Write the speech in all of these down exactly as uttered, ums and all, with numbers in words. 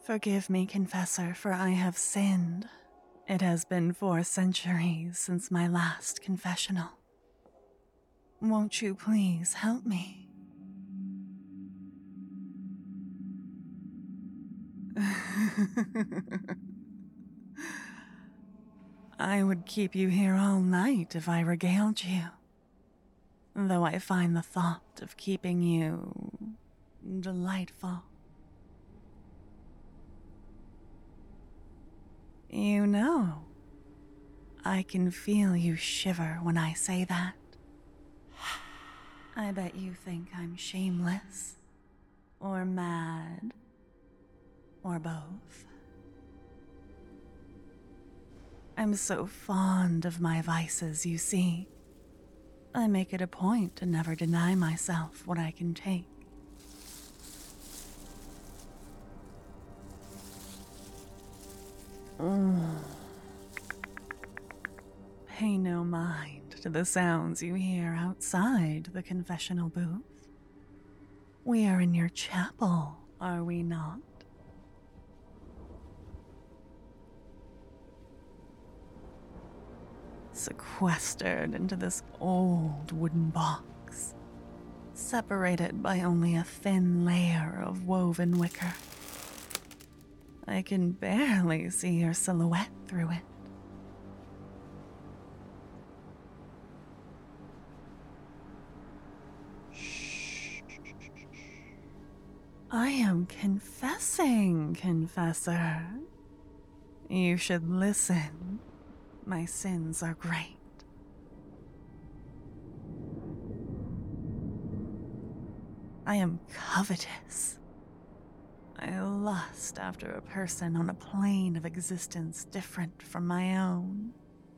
Forgive me, confessor, for I have sinned. It has been four centuries since my last confessional. Won't you please help me? I would keep you here all night if I regaled you, though I find the thought of keeping you delightful. You know, I can feel you shiver when I say that. I bet you think I'm shameless, or mad, or both. I'm so fond of my vices, you see. I make it a point to never deny myself what I can take. Mm. Pay no mind to the sounds you hear outside the confessional booth. We are in your chapel, are we not? Sequestered into this old wooden box, separated by only a thin layer of woven wicker. I can barely see your silhouette through it. Shh. I am confessing, confessor. You should listen. My sins are great. I am covetous. I lust after a person on a plane of existence different from my own.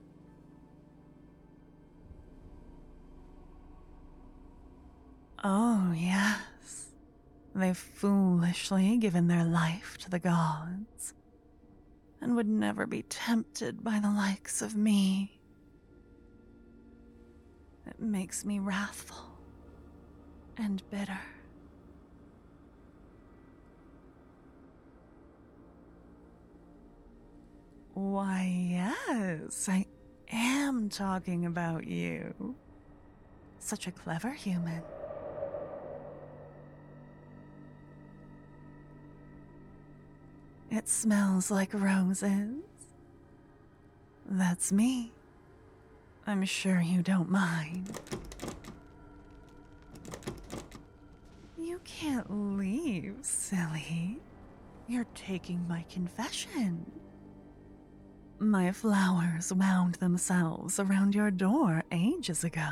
Oh, yes. They've foolishly given their life to the gods and would never be tempted by the likes of me. It makes me wrathful and bitter. Why, yes, I am talking about you. Such a clever human. It smells like roses. That's me. I'm sure you don't mind. You can't leave, silly. You're taking my confession. My flowers wound themselves around your door ages ago.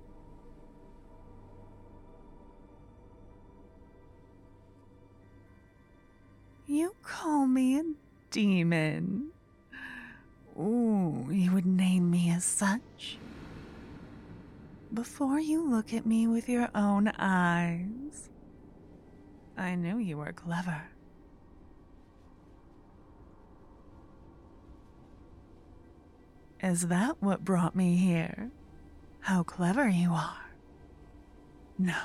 You call me a demon. Ooh, you would name me as such. Before you look at me with your own eyes, I knew you were clever. Is that what brought me here? How clever you are? No.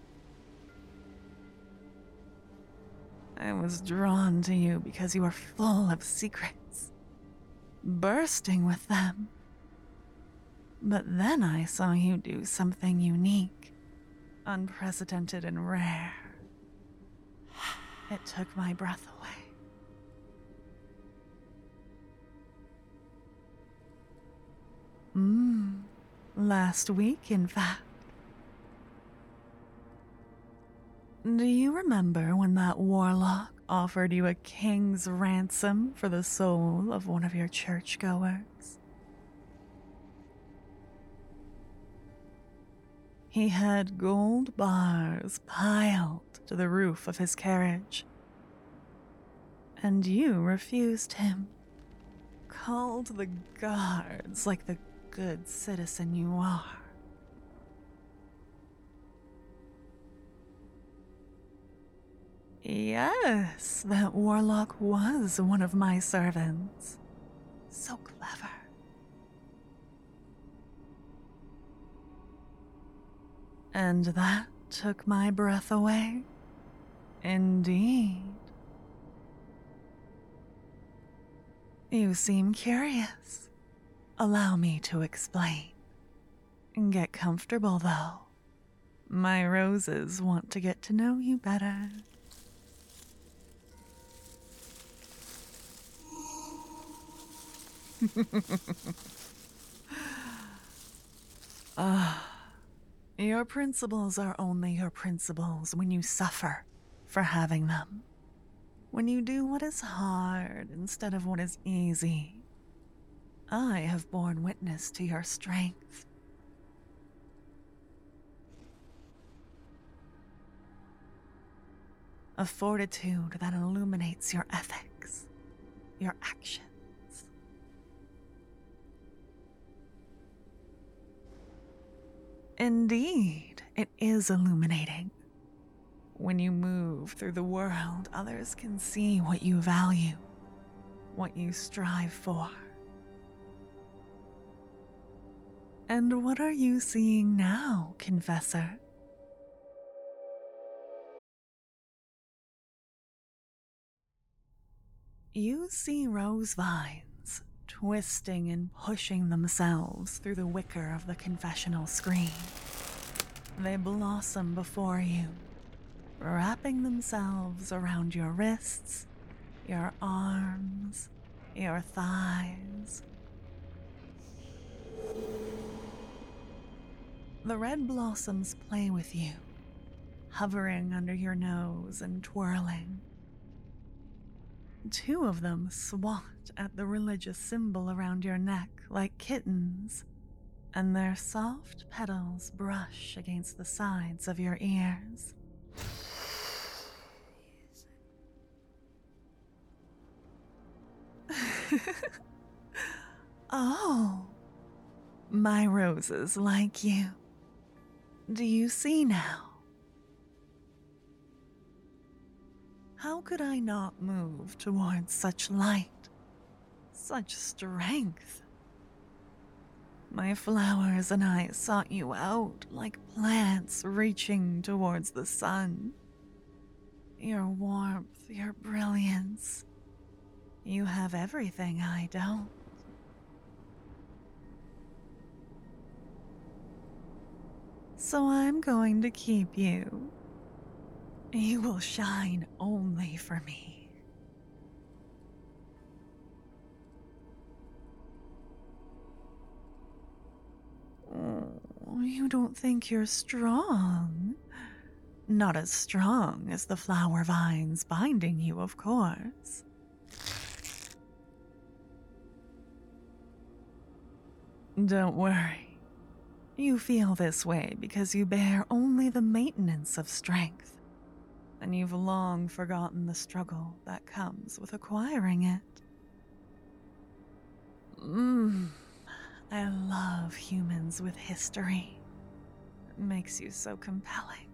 I was drawn to you because you are full of secrets, bursting with them. But then I saw you do something unique, unprecedented and rare. It took my breath away. Mmm, last week, in fact. Do you remember when that warlock offered you a king's ransom for the soul of one of your churchgoers? He had gold bars piled to the roof of his carriage, and you refused him, called the guards like the good citizen you are. Yes, that warlock was one of my servants. So clever. And that took my breath away. Indeed. You seem curious. Allow me to explain. Get comfortable, though. My roses want to get to know you better. Ah. Your principles are only your principles when you suffer for having them. When you do what is hard instead of what is easy. I have borne witness to your strength. A fortitude that illuminates your ethics, your actions. Indeed, it is illuminating. When you move through the world, others can see what you value, what you strive for. And what are you seeing now, Confessor? You see rose vines twisting and pushing themselves through the wicker of the confessional screen. They blossom before you, wrapping themselves around your wrists, your arms, your thighs. The red blossoms play with you, hovering under your nose and twirling. Two of them swat at the religious symbol around your neck like kittens, and their soft petals brush against the sides of your ears. Oh, my roses like you. Do you see now? How could I not move towards such light, such strength? My flowers and I sought you out like plants reaching towards the sun. Your warmth, your brilliance. You have everything I don't. So I'm going to keep you. You will shine only for me. Oh, you don't think you're strong? Not as strong as the flower vines binding you, of course. Don't worry. You feel this way because you bear only the maintenance of strength, and you've long forgotten the struggle that comes with acquiring it. Mmm, I love humans with history. It makes you so compelling.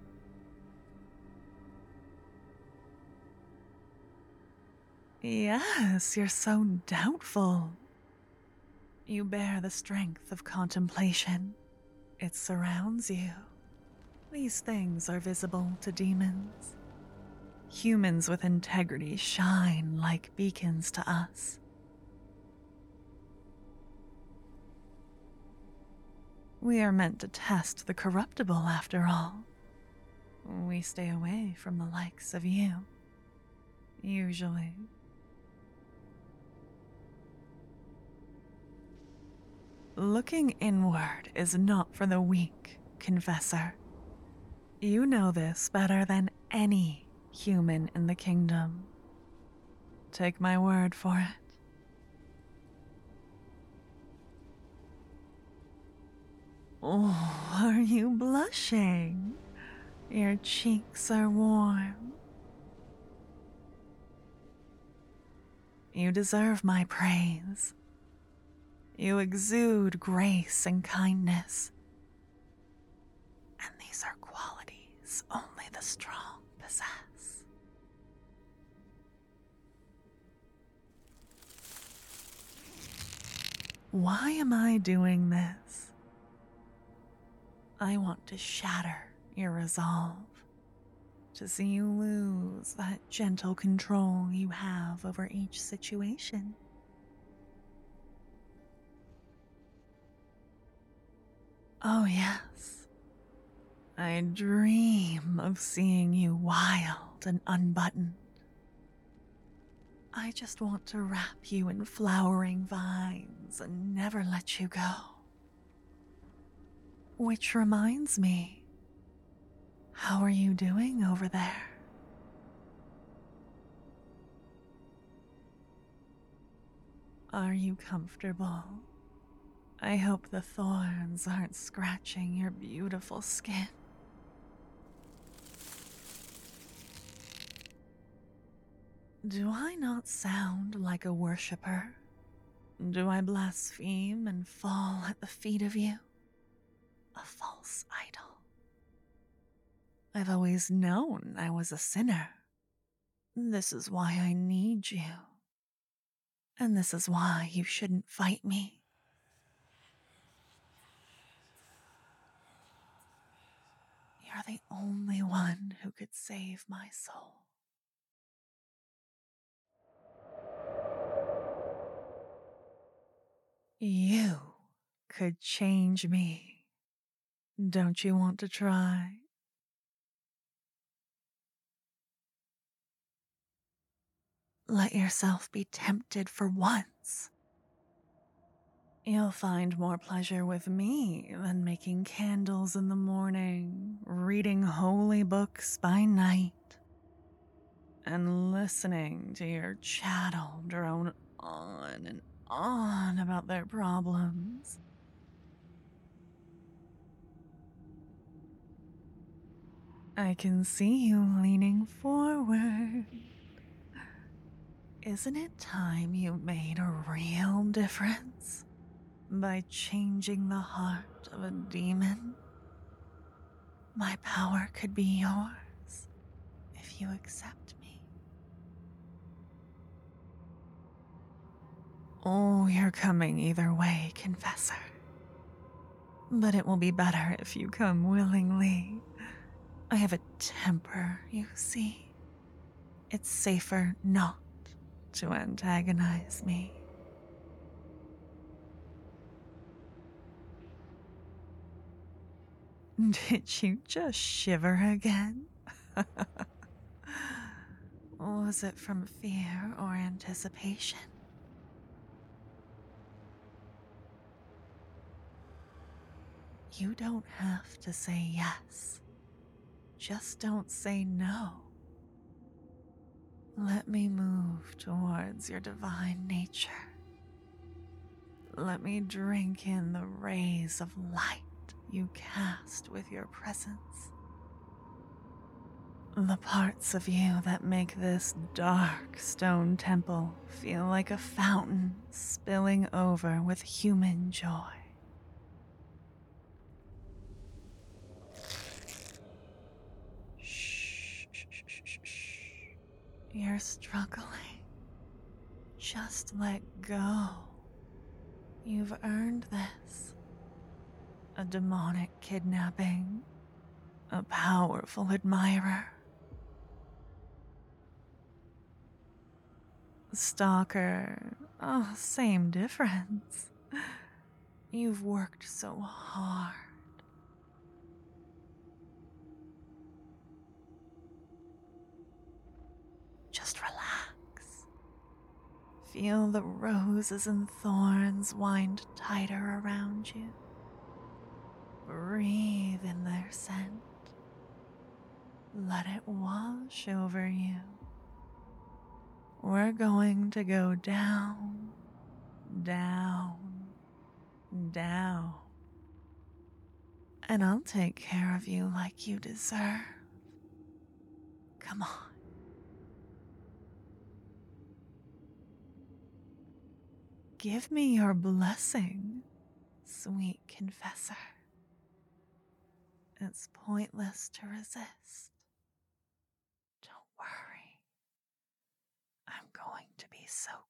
Yes, you're so doubtful. You bear the strength of contemplation. It surrounds you. These things are visible to demons. Humans with integrity shine like beacons to us. We are meant to test the corruptible after all. We stay away from the likes of you. Usually. Looking inward is not for the weak, Confessor. You know this better than any human in the kingdom. Take my word for it. Oh, are you blushing? Your cheeks are warm. You deserve my praise. You exude grace and kindness. And these are qualities only the strong possess. Why am I doing this? I want to shatter your resolve, to see you lose that gentle control you have over each situation. Oh, yes. I dream of seeing you wild and unbuttoned. I just want to wrap you in flowering vines and never let you go. Which reminds me, how are you doing over there? Are you comfortable? I hope the thorns aren't scratching your beautiful skin. Do I not sound like a worshiper? Do I blaspheme and fall at the feet of you? A false idol. I've always known I was a sinner. This is why I need you. And this is why you shouldn't fight me. You're the only one who could save my soul. You could change me. Don't you want to try? Let yourself be tempted for once. You'll find more pleasure with me than making candles in the morning, reading holy books by night, and listening to your chattel drone on and on about their problems. I can see you leaning forward. Isn't it time you made a real difference by changing the heart of a demon? My power could be yours if you accept me. Oh, you're coming either way, Confessor. But it will be better if you come willingly. I have a temper, you see. It's safer not to antagonize me. Did you just shiver again? Was it from fear or anticipation? You don't have to say yes. Just don't say no. Let me move towards your divine nature. Let me drink in the rays of light you cast with your presence. The parts of you that make this dark stone temple feel like a fountain spilling over with human joy. Shh, shh, shh, shh, shh. You're struggling. Just let go. You've earned this. A demonic kidnapping. A powerful admirer. Stalker. Oh, same difference. You've worked so hard. Just relax. Feel the roses and thorns wind tighter around you. Breathe in their scent. Let it wash over you. We're going to go down, down, down. And I'll take care of you like you deserve. Come on. Give me your blessing, sweet confessor. It's pointless to resist. Don't worry. I'm going to be so